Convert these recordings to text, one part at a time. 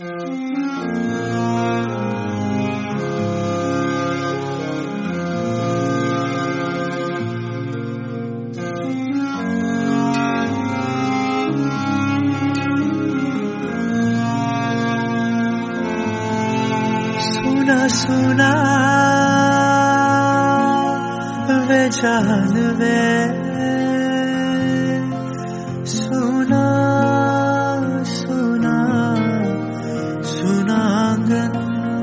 सुना सुना वे जान वे सुना सुना सुनांगन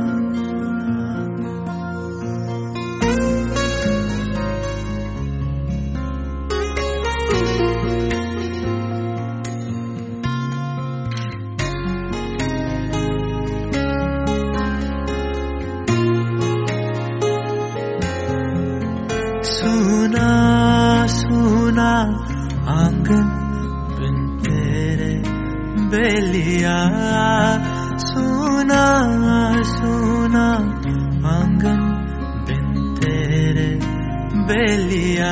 सुना सुना आंगन बिन तेरे बेलिया सुना सुना आंगन बिन तेरे बेलिया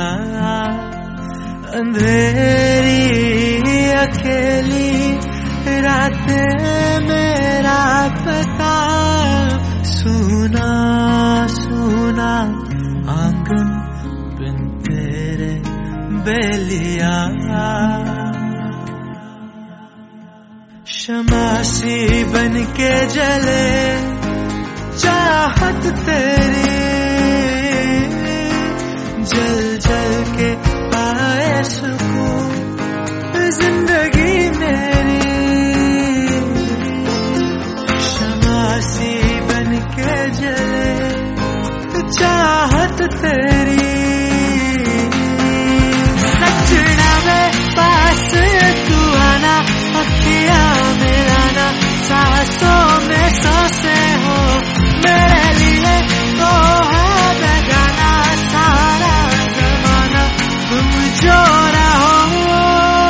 अंधेरी अकेली रातें मेरा पता सुना सुना आंगन बिन तेरे बेलिया शमासी बन के जले चाहत तेरी जल जल के पाए सुकून जिंदगी मेरी शमासी बन के जले चाहत तेरी सजना में पास तू आना अखियां मिलाना सांसों में सांसें हो मेरे लिए तो है बेगाना सारा जमाना तुम जो रहो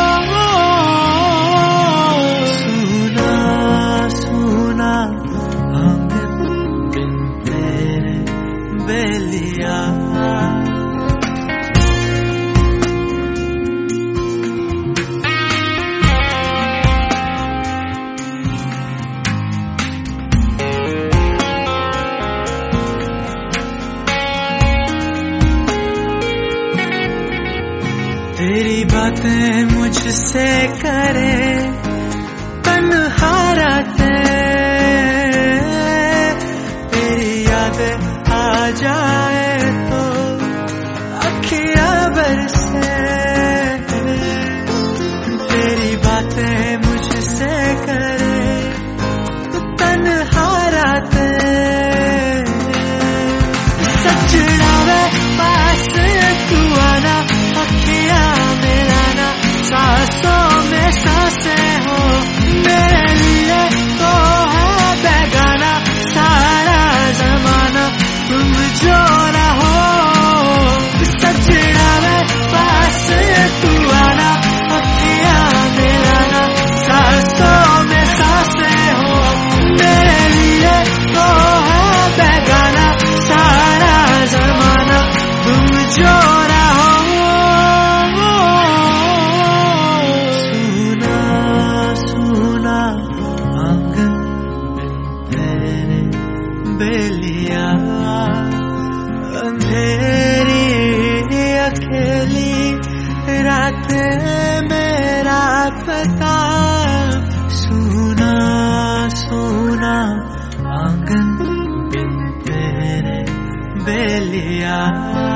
सुना सुना आंगन बिन तेरे बेलिया तेरी बातें मुझसे करे तन्हा रातें तेरी यादें आ जाए तो अखियां बरसे तेरी बातें मुझसे करे तन्हा रातें सजना वे पास तू आना अखियां मिलाना सांसों में सांसें हो मेरे लिए तो है बेगाना सारा जमाना तुम जो रहो सजना में पास तू आना अखियां मिलाना सांसों में सांसें हो मेरे लिए तो है बेगाना सारा जमाना तुम जो रहो सुना सुना आंगन बिन तेरे बेलिया अंधेरी अकेली रातें मेरा पता सुना सुना आंगन बिन तेरे बेलिया